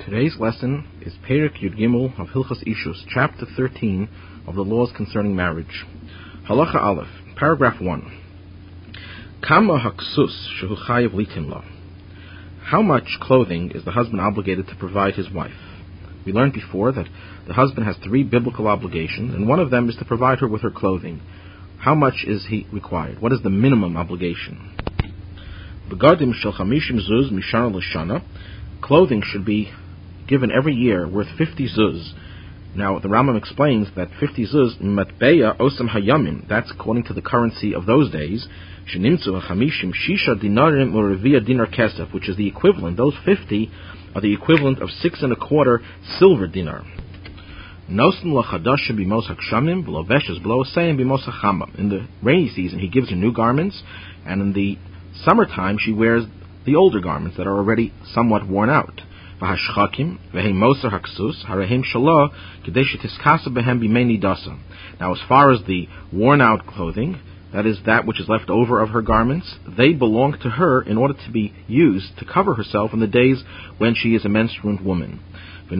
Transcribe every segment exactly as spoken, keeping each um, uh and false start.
Today's lesson is Perek Yud Gimel of Hilchos Ishus, chapter thirteen of the laws concerning marriage. Halacha Aleph, paragraph one. Kama haksus shehu chayev litin lo. How much clothing is the husband obligated to provide his wife? We learned before that the husband has three biblical obligations, and one of them is to provide her with her clothing. How much is he required? What is the minimum obligation? Begadim shel chamishim zuz mishana l'shana. Clothing should be given every year worth fifty zuz. Now, the Rambam explains that fifty zuz, matbeya osam hayamim, that's according to the currency of those days, shenimtzu hachamishim shisha dinarim u'revia dinar kesef, which is the equivalent, those fifty are the equivalent of six and a quarter silver dinar. Nosen lachadash b'mos hakshamim, v'loveshes b'loseim b'mos hachama. In the rainy season, he gives her new garments, and in the summertime, she wears the older garments that are already somewhat worn out. Now, as far as the worn out clothing, that is that which is left over of her garments, they belong to her in order to be used to cover herself in the days when she is a menstruant woman. The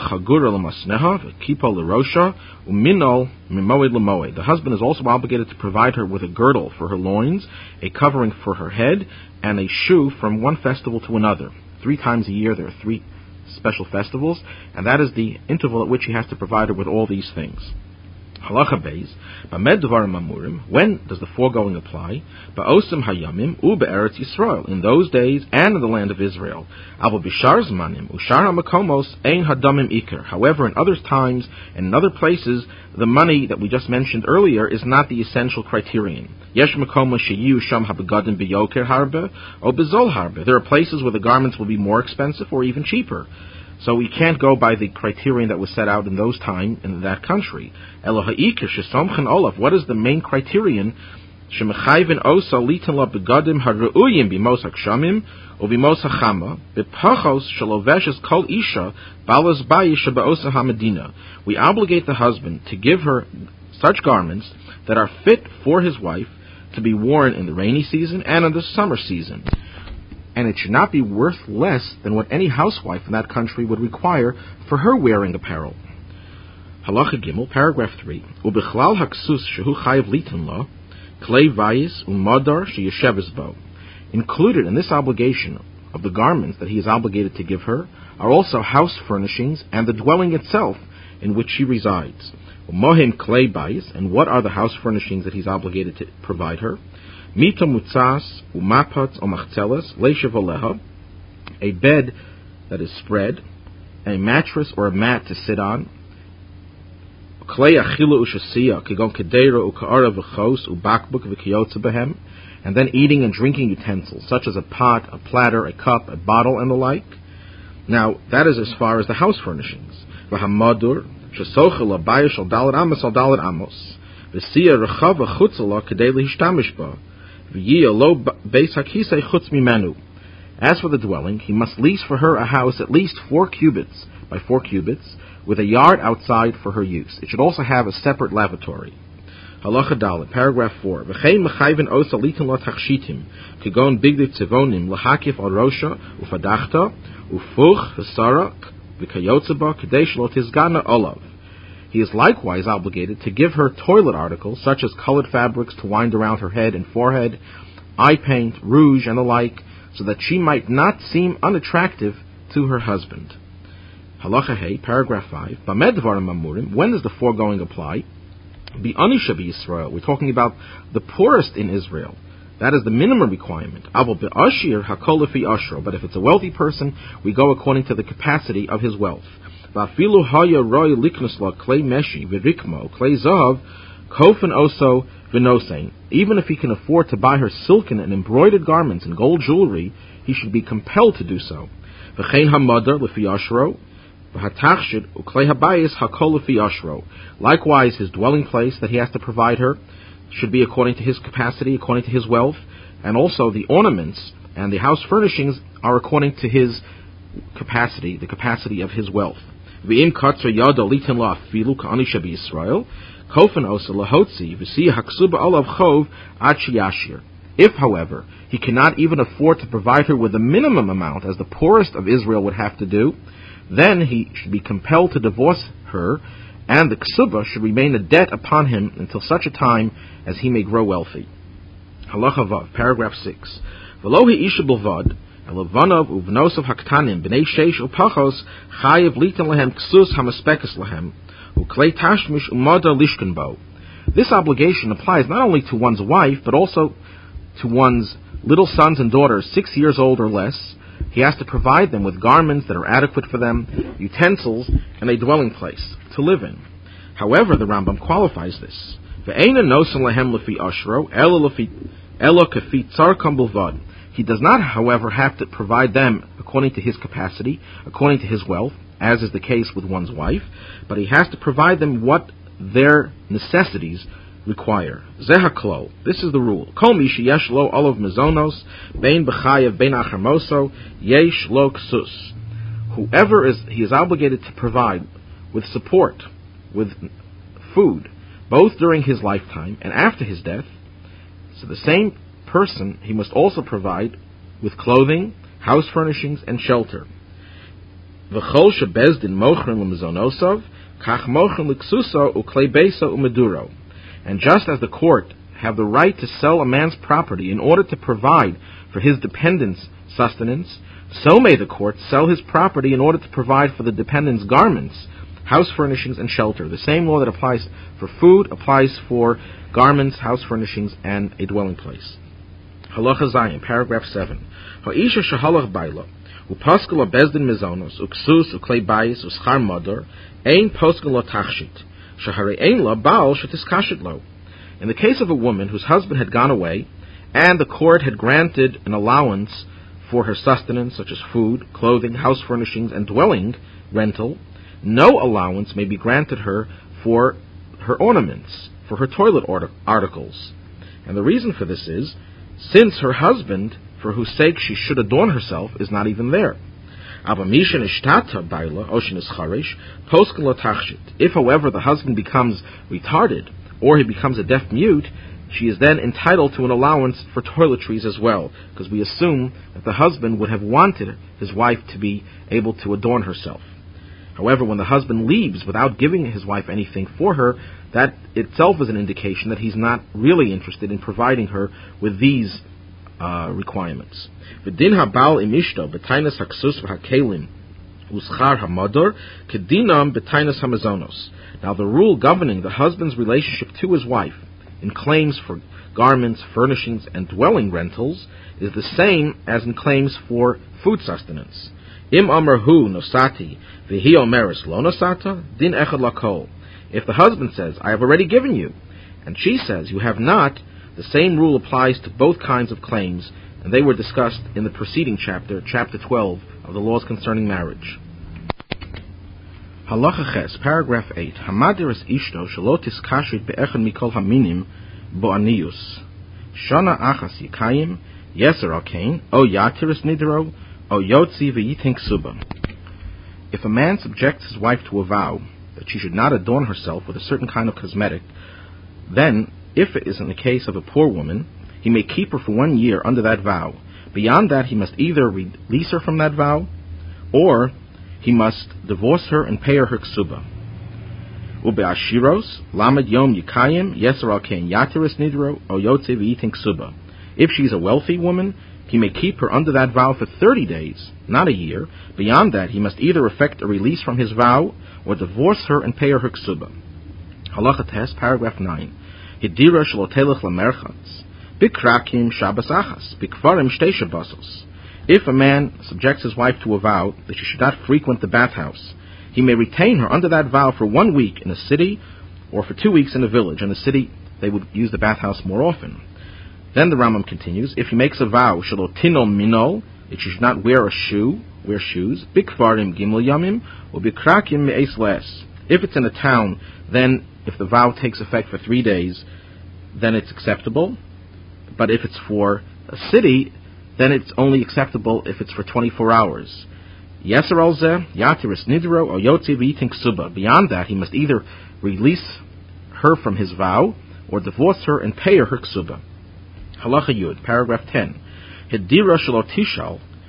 husband is also obligated to provide her with a girdle for her loins, a covering for her head, and a shoe from one festival to another. Three times a year there are three special festivals, and that is the interval at which he has to provide her with all these things. Halacha Beis, Bamed Dvarim Amurim, when does the foregoing apply? Ba'osim Hayamim U Be'eretz Yisrael, in those days and in the land of Israel. Avo Bishar Zmanim Ushar HaMakomos Ein Hadamim Iker. However, in other times and in other places, the money that we just mentioned earlier is not the essential criterion. Yesh Makomos Sheyu Sham HaBegadim B'Yoker Harbe O B'Zol Harbe. There are places where the garments will be more expensive or even cheaper. So we can't go by the criterion that was set out in those times in that country. What is the main criterion? We obligate the husband to give her such garments that are fit for his wife to be worn in the rainy season and in the summer season. And it should not be worth less than what any housewife in that country would require for her wearing apparel. Halacha Gimel, paragraph three. Ubichlal haksus shehu chayev litin lo, klei vayis u'madar sheyesheves bo. Included in this obligation of the garments that he is obligated to give her are also house furnishings and the dwelling itself in which she resides. U'mohem klei vayis, and what are the house furnishings that he's obligated to provide her? Mita mutzas umapat omachzelas leishav oleha, a bed that is spread, a mattress or a mat to sit on, klei achila ushasiya kigon kedera ukaara v'chos ubakbuk v'kiyotza behem, and then eating and drinking utensils such as a pot, a platter, a cup, a bottle, and the like. Now that is as far as the house furnishings. V'hamadur shesocha labayish al dalet amos al dalet amos v'siya rechava chutzala kedei lehistamish ba. As for the dwelling, he must lease for her a house at least four cubits by four cubits, with a yard outside for her use. It should also have a separate lavatory. Halacha Dalet, paragraph four. V'chein mechayven osa litin lo tachshitim, kegon bigdei tzivonim lahakif al rosha ufadachta ufuch v'sarak v'kayotze ba kedei shelo tizgana olav. He is likewise obligated to give her toilet articles, such as colored fabrics to wind around her head and forehead, eye paint, rouge, and the like, so that she might not seem unattractive to her husband. Halacha Hey, paragraph five. Bamed Dvarim Amurim, when does the foregoing apply? Be Anisha B'Yisrael, we're talking about the poorest in Israel. That is the minimum requirement. Avo be'ashir hakol lefi ashro, but if it's a wealthy person, we go according to the capacity of his wealth. Even if he can afford to buy her silken and embroidered garments and gold jewelry, he should be compelled to do so. Likewise, his dwelling place that he has to provide her should be according to his capacity, according to his wealth, and also the ornaments and the house furnishings are according to his capacity, the capacity of his wealth. If, however, he cannot even afford to provide her with the minimum amount, as the poorest of Israel would have to do, then he should be compelled to divorce her, and the ksuba should remain a debt upon him until such a time as he may grow wealthy. Halacha Vav, paragraph six. V'lo hi'isha b'lvad, elavanav uvnosov haktanim b'nei sheish upachos chayev litan lehem ksus hamaspekes lehem uklei tashmish umada lishkan bo. This obligation applies not only to one's wife, but also to one's little sons and daughters six years old or less. He has to provide them with garments that are adequate for them, utensils, and a dwelling place to live in. However, the Rambam qualifies this. He does not, however, have to provide them according to his capacity, according to his wealth, as is the case with one's wife, but he has to provide them what their necessities require. Zehaklo. This is the rule. Kol mi sheyesh lo olav mezonos bein b'chayev bein acharmoso yesh lo ksus. Whoever is he is obligated to provide with support, with food, both during his lifetime and after his death. So the same person he must also provide with clothing, house furnishings, and shelter. V'chol shebezdin mochrin l'mezonosov kach mochrin l'ksuso uklei beisa umeduro. And just as the court have the right to sell a man's property in order to provide for his dependents' sustenance, so may the court sell his property in order to provide for the dependents' garments, house furnishings, and shelter. The same law that applies for food applies for garments, house furnishings, and a dwelling place. Halacha Zayin, paragraph seven. Ha'isha shehalach baila, u'paskel bezdin mezonos, u'ksus, u'klei bayis, u'schar modor, ein poskel lo tachshit. In the case of a woman whose husband had gone away, and the court had granted an allowance for her sustenance, such as food, clothing, house furnishings, and dwelling rental, no allowance may be granted her for her ornaments, for her toilet articles. And the reason for this is, since her husband, for whose sake she should adorn herself, is not even there. If, however, the husband becomes retarded, or he becomes a deaf mute, she is then entitled to an allowance for toiletries as well, because we assume that the husband would have wanted his wife to be able to adorn herself. However, when the husband leaves without giving his wife anything for her, that itself is an indication that he's not really interested in providing her with these Uh, requirements. V'din habal imishto betainas haksus v'hakelim uschar hamador kedinam betainas hamazonos. Now, the rule governing the husband's relationship to his wife in claims for garments, furnishings, and dwelling rentals is the same as in claims for food sustenance. Im amar hu nosati v'hi omeres lo nosata din echad lakol. If the husband says, "I have already given you," and she says, "You have not," the same rule applies to both kinds of claims, and they were discussed in the preceding chapter, chapter twelve, of the laws concerning marriage. Halacha Ches, paragraph eight. Hamadiris ishto shalotis kashit be'echad mikol haminim bo'anius. Shana achas yikayim, yeser alkein, o yatiris nidro, o yotzi v'yitink suba. If a man subjects his wife to a vow that she should not adorn herself with a certain kind of cosmetic, then, if it is in the case of a poor woman, he may keep her for one year under that vow. Beyond that, he must either release her from that vow, or he must divorce her and pay her her ksuba. Ube'ashiros, lamed yom yikayim, yeser al kein yatiris nidro, o yotze v'yitin ksuba. If she is a wealthy woman, he may keep her under that vow for thirty days, not a year. Beyond that, he must either effect a release from his vow, or divorce her and pay her her ksuba. Halacha Tes, paragraph nine. Hidira shalotelech lamerchatz, bikrakim shabbos achas, bikvarim shtei shabbosos. If a man subjects his wife to a vow that she should not frequent the bathhouse, he may retain her under that vow for one week in a city, or for two weeks in a village. In the city, they would use the bathhouse more often. Then the Rambam continues, if he makes a vow, shalotino minol, that she should not wear a shoe, wear shoes, bikvarim gimel yamim, or bikrakim me'es les. If it's in a town, then if the vow takes effect for three days, then it's acceptable. But if it's for a city, then it's only acceptable if it's for twenty-four hours. Yeser al zeh, yatiris nidro, or yotzi v'yitin ksuba. Beyond that, he must either release her from his vow, or divorce her and pay her her ksuba. Halacha Yud, paragraph ten. Hidira shalotishal,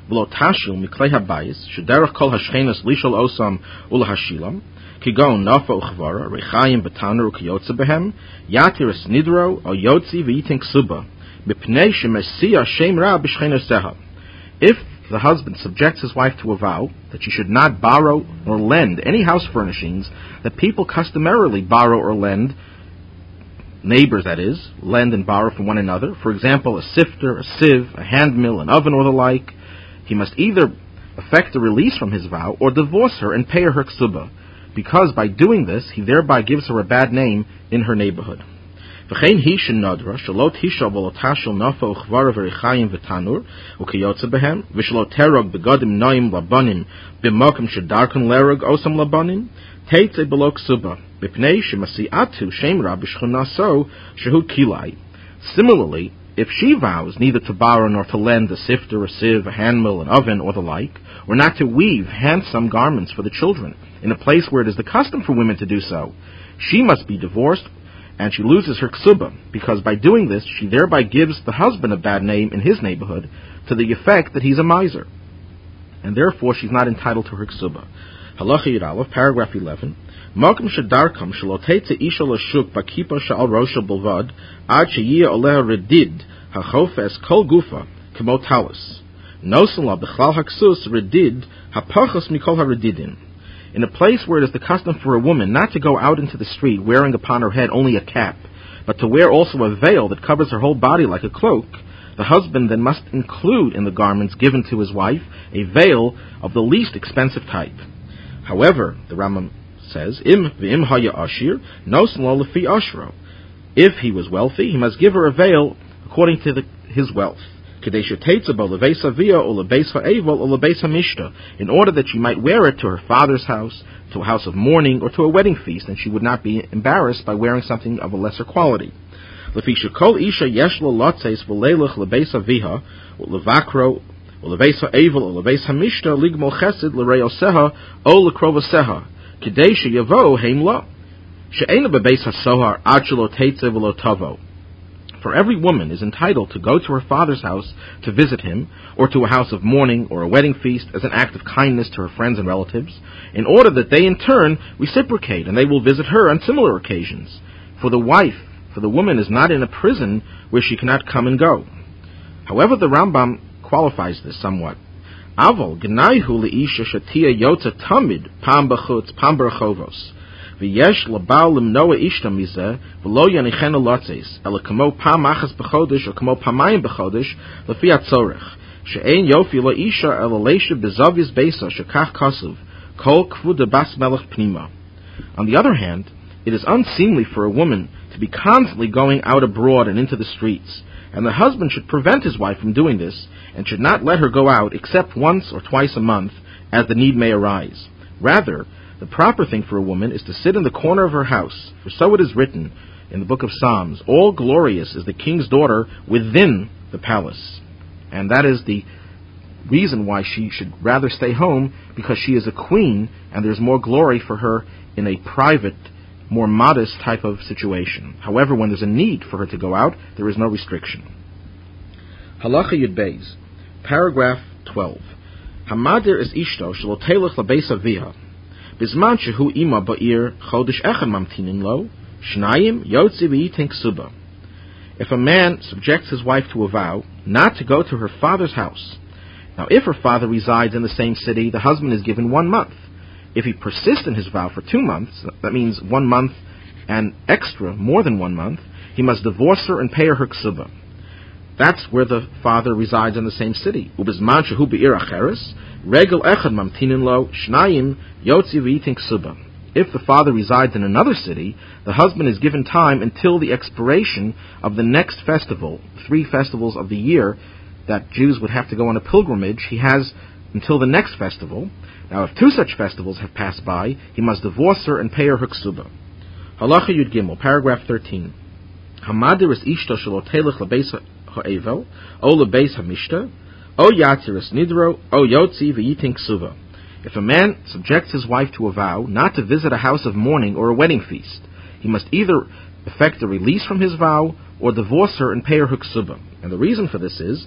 v'lo tashil miklei habayis shederach kol hashchenas lishol osam ulahashilam kigon nafa uchvara rechayim b'tanur ukiyotze behem yatiris nidro o yotzi v'yitin ksuba mipnei shemesiya shem ra b'shchenaseha. If the husband subjects his wife to a vow that she should not borrow or lend any house furnishings that people customarily borrow or lend, neighbors that is, lend and borrow from one another, for example, a sifter, a sieve, a hand mill, an oven, or the like, he must either effect a release from his vow or divorce her and pay her her ksuba, because by doing this he thereby gives her a bad name in her neighborhood. V'chein hi shenadra shalot hisha v'lo tashil nafa uchvara v'rechayim v'tanur ukiyotze behem v'shalo terog begodim noim labanim b'mokim shedarkon lerog osam labanim teitze below ksuba b'pnei shemasi'atu shem ra b'shchunaso shehu kilai. Similarly, if she vows neither to borrow nor to lend a sifter, a sieve, a hand mill, an oven, or the like, or not to weave handsome garments for the children in a place where it is the custom for women to do so, she must be divorced, and she loses her ksuba, because by doing this, she thereby gives the husband a bad name in his neighborhood to the effect that he's a miser, and therefore she's not entitled to her ksuba. Halacha Yud Aleph, paragraph eleven. Mokum shedarkam shalotetse isha l'shuk bakipa sha'al rosha bilvad ad sheyia oleha redid hachofes kol gufa kemo talis nosan la b'chlal haksus redid hapachas mikol haredidin. In a place where it is the custom for a woman not to go out into the street wearing upon her head only a cap, but to wear also a veil that covers her whole body like a cloak, the husband then must include in the garments given to his wife a veil of the least expensive type. However, the Rambam says, Im v'im haya ashir, nos lo lefi ashro. If he was wealthy, he must give her a veil according to the, his wealth. In order that she might wear it to her father's house, to a house of mourning, or to a wedding feast, and she would not be embarrassed by wearing something of a lesser quality. If For every woman is entitled to go to her father's house to visit him, or to a house of mourning or a wedding feast as an act of kindness to her friends and relatives, in order that they in turn reciprocate, and they will visit her on similar occasions. For the wife, for the woman is not in a prison where she cannot come and go. However, the Rambam qualifies this somewhat. Aval gnaihu leisha shatia yotza tamid pam b'chutz pam b'rechovos. V'yesh labal limnoa ishta mizeh v'lo yanichena lotzes ela kamo pam achas b'chodesh or kamo pamayim b'chodesh lefi hatzorech she'ein yofi lo isha ela leisha b'zaviz beisa shekach kasuv kol kvuda bas melech pnima. On the other hand, it is unseemly for a woman to be constantly going out abroad and into the streets, and the husband should prevent his wife from doing this, and should not let her go out except once or twice a month, as the need may arise. Rather, the proper thing for a woman is to sit in the corner of her house, for so it is written in the book of Psalms, all glorious is the king's daughter within the palace. And that is the reason why she should rather stay home, because she is a queen, and there's more glory for her in a private, more modest type of situation. However, when there's a need for her to go out, there is no restriction. Halacha Yud Beis, paragraph twelve. Hamadir is ishto shelo telech lebeis aviha. Bizman shehu ima ba'ir chodesh echad mamtinin lo, shnayim yotzi v'yitin ksuba. If a man subjects his wife to a vow not to go to her father's house. Now, if her father resides in the same city, the husband is given one month. If he persists in his vow for two months, that means one month and extra, more than one month, he must divorce her and pay her her ksuba. That's where the father resides in the same city. Ubizman shehu be'ir acheres, regel echad mamtinin lo, shnayim yotzi v'yitin ksuba. If the father resides in another city, the husband is given time until the expiration of the next festival, three festivals of the year that Jews would have to go on a pilgrimage. He has until the next festival. Now, if two such festivals have passed by, he must divorce her and pay her her ksuba. Halacha Yud Gimel, paragraph thirteen. Hamadir is ishto shelo telech lebeis ha'evel, o lebeis hamishta, o yatziris nidro, o yotzi v'yitin ksuba. If a man subjects his wife to a vow not to visit a house of mourning or a wedding feast, he must either effect a release from his vow or divorce her and pay her ksuba. And the reason for this is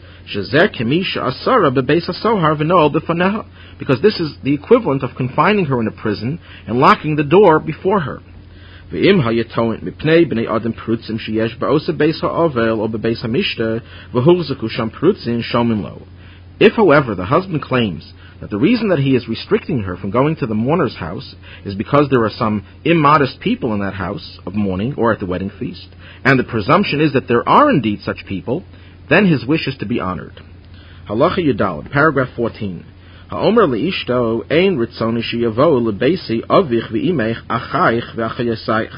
because this is the equivalent of confining her in a prison and locking the door before her. If, however, the husband claims that the reason that he is restricting her from going to the mourner's house is because there are some immodest people in that house of mourning or at the wedding feast, and the presumption is that there are indeed such people, then his wish is to be honored. Halacha Yudalad, paragraph fourteen. Ha'omer le'ishto ein ritzoni sheyavo lebeisi avich ve'imech achayich ve'achayasayich.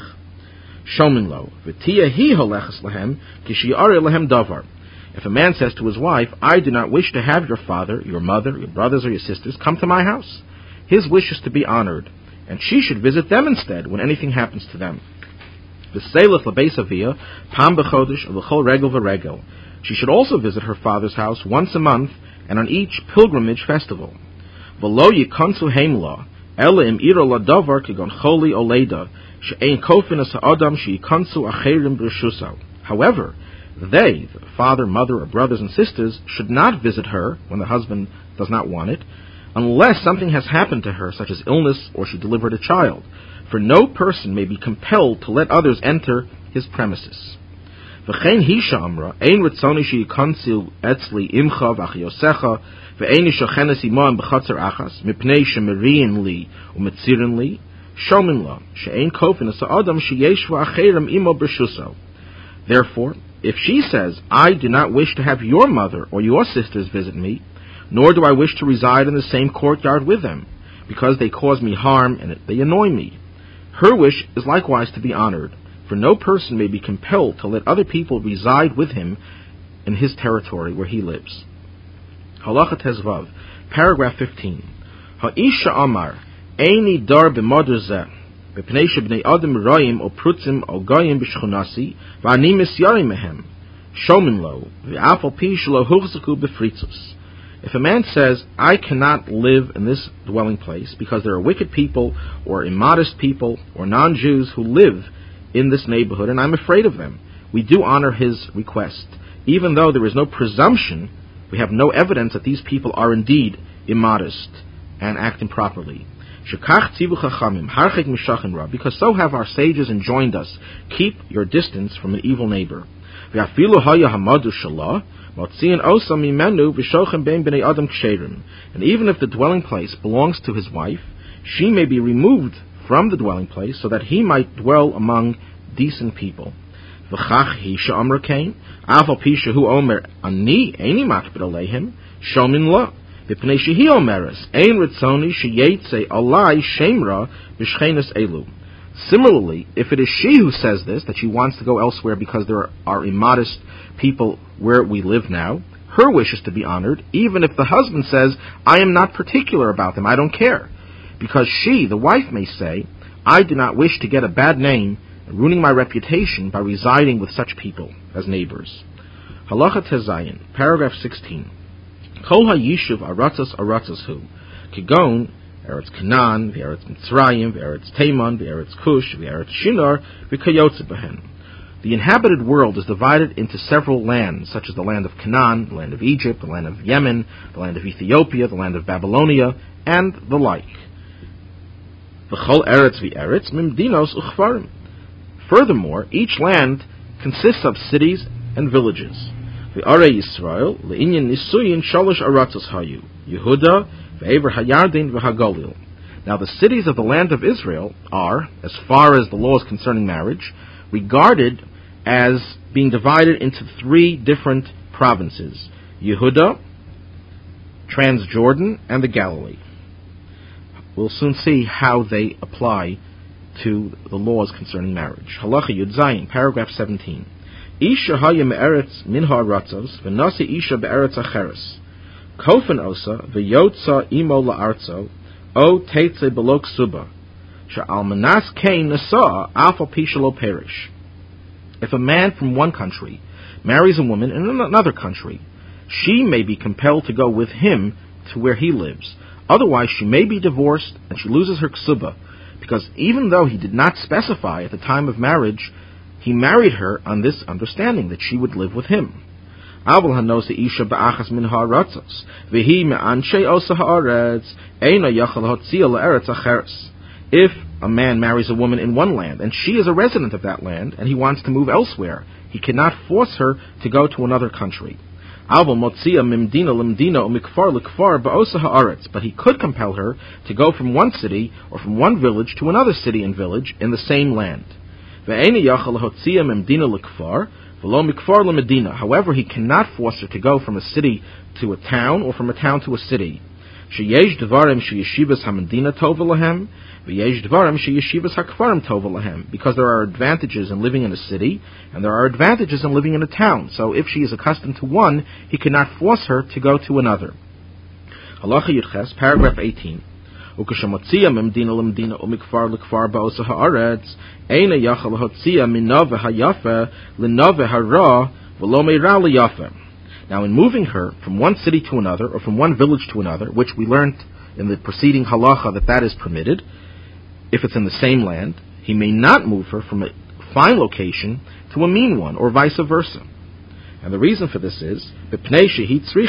Shomin lo, v'tiyah hi holeches lehem, kishi'are lehem davar. If a man says to his wife, I do not wish to have your father, your mother, your brothers, or your sisters come to my house, his wish is to be honored, and she should visit them instead when anything happens to them. V'seilach lebeis aviyah, pam b'chodesh, v'chol regel v'regel. She should also visit her father's house once a month and on each pilgrimage festival. V'lo yikonsu heimla, ela im iro ladavar kigon choli oleda, she'ein kofin as ha'adam she'ikonsu acherim b'reshusau. However, they, the father, mother, or brothers and sisters, should not visit her when the husband does not want it, unless something has happened to her, such as illness or she delivered a child. For no person may be compelled to let others enter his premises. V'chein hisha amra, ein ritzoni sheyikonsil etzli imcha v'achyosecha, ve'ein ishochenes imoam b'chatzer achas, mipnei shemeriin li u'metzirin li, shomin la, she'ein kofin as ha'adam sheyeshva acherim imo b'reshusau. Therefore, if she says, I do not wish to have your mother or your sisters visit me, nor do I wish to reside in the same courtyard with them, because they cause me harm and they annoy me, her wish is likewise to be honored, for no person may be compelled to let other people reside with him in his territory where he lives. Halacha Tezvav, paragraph fifteen. Ha'isha Amar, Eini dar b'modar zeh, b'pnei shebnei adam roim o prutzim o goyim b'shchunasi, v'ani misyarim mehem, shomin lo, v'afal pi shelo huchzaku b'fritzus. If a man says, I cannot live in this dwelling place because there are wicked people or immodest people or non-Jews who live in this neighborhood and I'm afraid of them, we do honor his request. Even though there is no presumption, we have no evidence that these people are indeed immodest and act improperly. Because so have our sages enjoined us, keep your distance from an evil neighbor. And even if the dwelling place belongs to his wife, she may be removed from the dwelling place so that he might dwell among decent people. Similarly, if it is she who says this, that she wants to go elsewhere because there are immodest people where we live now, her wish is to be honored, even if the husband says, I am not particular about them, I don't care. Because she, the wife, may say, I do not wish to get a bad name, ruining my reputation by residing with such people as neighbors. Halacha Tezayin, paragraph sixteen. Kol ha-yishuv aratzos aratzoshu, kigon, Eretz Canaan, v'Eretz Mitzrayim, v'Eretz Teman, v'Eretz Cush, v'Eretz Shinar, v'Kayotze behen. The inhabited world is divided into several lands, such as the land of Canaan, the land of Egypt, the land of Yemen, the land of Ethiopia, the land of Babylonia, and the like. V'chol Eretz v'Eretz mimdinos uchvarim. Furthermore, each land consists of cities and villages. V'Arei Yisrael, le'inyan nisuyin shalosh aratzos hayu, Yehuda, v'Ever hayardin v'Hagalil. Now the cities of the land of Israel are, as far as the laws concerning marriage, regarded as being divided into three different provinces: Yehuda, Transjordan, and the Galilee. We'll soon see how they apply to the laws concerning marriage. Halacha Yud Zayin, paragraph seventeen. Isha haya me'eretz min ha'aratzos, v'nasi isha be'eretz acheres. Kofen osa, v'yotza imo la'arzo, o teitze belok suba. Sha'almanas kein nasa, alpha pishalo perish. If a man from one country marries a woman in another country, she may be compelled to go with him to where he lives. Otherwise, she may be divorced and she loses her ksuba, because even though he did not specify at the time of marriage, he married her on this understanding that she would live with him. If a man marries a woman in one land, and she is a resident of that land, and he wants to move elsewhere, he cannot force her to go to another country. But he could compel her to go from one city or from one village to another city and village in the same land. However, he cannot force her to go from a city to a town or from a town to a city. Because there are advantages in living in a city and there are advantages in living in a town. So if she is accustomed to one, he cannot force her to go to another. Halacha Yudches, paragraph eighteen. Now, in moving her from one city to another, or from one village to another, which we learned in the preceding halacha that that is permitted, if it's in the same land, he may not move her from a fine location to a mean one, or vice versa. And the reason for this is, because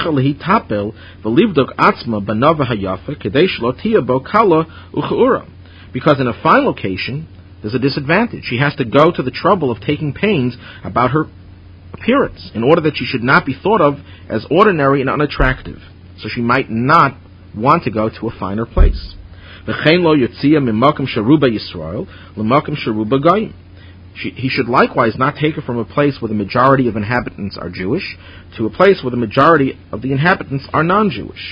in a fine location, there's a disadvantage. She has to go to the trouble of taking pains about her appearance in order that she should not be thought of as ordinary and unattractive. So she might not want to go to a finer place. She, he should likewise not take her from a place where the majority of inhabitants are Jewish to a place where the majority of the inhabitants are non-Jewish.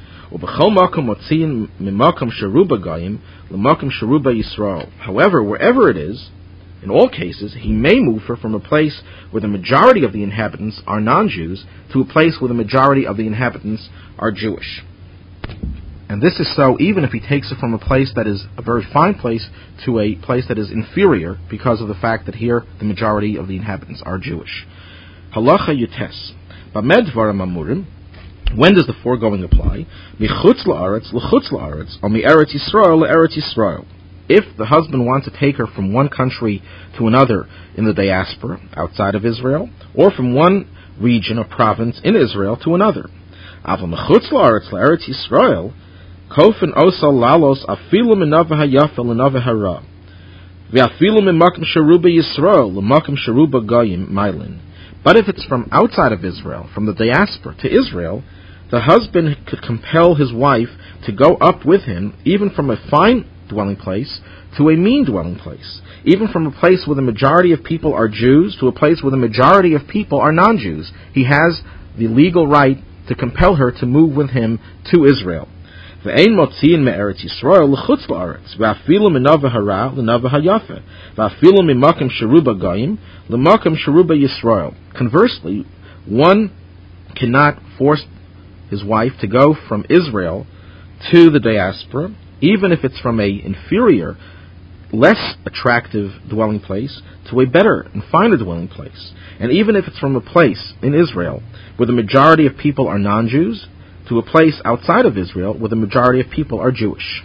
However, wherever it is, in all cases, he may move her from a place where the majority of the inhabitants are non-Jews to a place where the majority of the inhabitants are Jewish. And this is so even if he takes her from a place that is a very fine place to a place that is inferior because of the fact that here the majority of the inhabitants are Jewish. Halacha Yutes. Bamed dvarim amurim. When does the foregoing apply? Michutz la'aretz l'chutz la'aretz, or mi'eretz Yisrael la'eretz Yisrael. If the husband wants to take her from one country to another in the diaspora, outside of Israel, or from one region or province in Israel to another. Aval michutz la'aretz la'eretz Yisrael, kofen osal lalos afilu minava hayafa l'nava hara. Ve'afilu mimakim sheruba Yisrael l'makim sheruba goyim mailin. But if it's from outside of Israel, from the diaspora to Israel, the husband could compel his wife to go up with him, even from a fine dwelling place to a mean dwelling place, even from a place where the majority of people are Jews to a place where the majority of people are non-Jews. He has the legal right to compel her to move with him to Israel. Ve'ein motziin me'eretz Yisrael l'chutz la'aretz, ve'afilu minava hara l'nava hayafa, ve'afilu mimakim sheruba goyim l'makim sheruba Yisrael. Conversely, one cannot force his wife to go from Israel to the diaspora, even if it's from a inferior, less attractive dwelling place to a better and finer dwelling place. And even if it's from a place in Israel where the majority of people are non-Jews to a place outside of Israel where the majority of people are Jewish.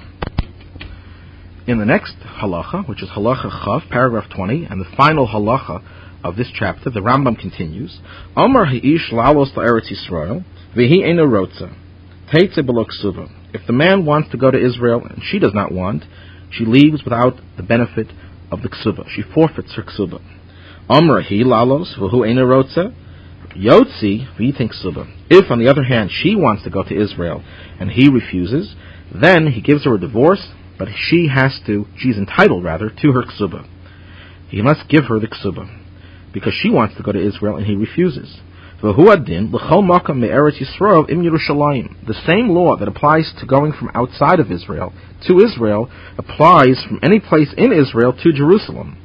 In the next halacha, which is halacha chav, paragraph twenty, and the final halacha of this chapter, the Rambam continues, Amar ha'ish la'alos la'eretz Yisrael, v'hi eino rotza, teitze b'lo ksuva. If the man wants to go to Israel and she does not want, she leaves without the benefit of the ksuba. She forfeits her ksuba. Amar hi lalos v'hu eino rotza, yotzi v'yitin ksuba. If, on the other hand, she wants to go to Israel and he refuses, then he gives her a divorce, but she has to, she's entitled rather, to her ksuba. He must give her the ksuba, because she wants to go to Israel and he refuses. The same law that applies to going from outside of Israel to Israel applies from any place in Israel to Jerusalem.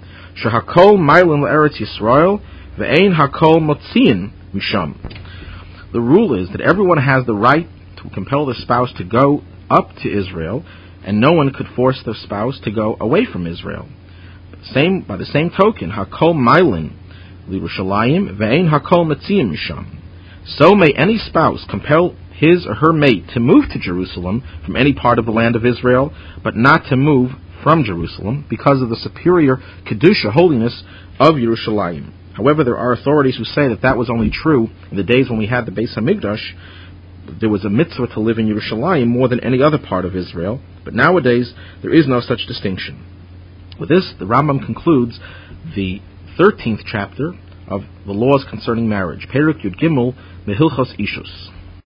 The rule is that everyone has the right to compel their spouse to go up to Israel, and no one could force their spouse to go away from Israel. Same, by the same token, hakol mailin l'Yerushalayim ve'ein hakol metziyim misham. So may any spouse compel his or her mate to move to Jerusalem from any part of the land of Israel, but not to move from Jerusalem because of the superior Kedusha, holiness, of Yerushalayim. However, there are authorities who say that that was only true in the days when we had the Beis HaMikdash. There was a mitzvah to live in Yerushalayim more than any other part of Israel, but nowadays there is no such distinction. With this, the Rambam concludes the thirteenth chapter of the laws concerning marriage, Perek Yud Gimel, Mehilchos Ishus.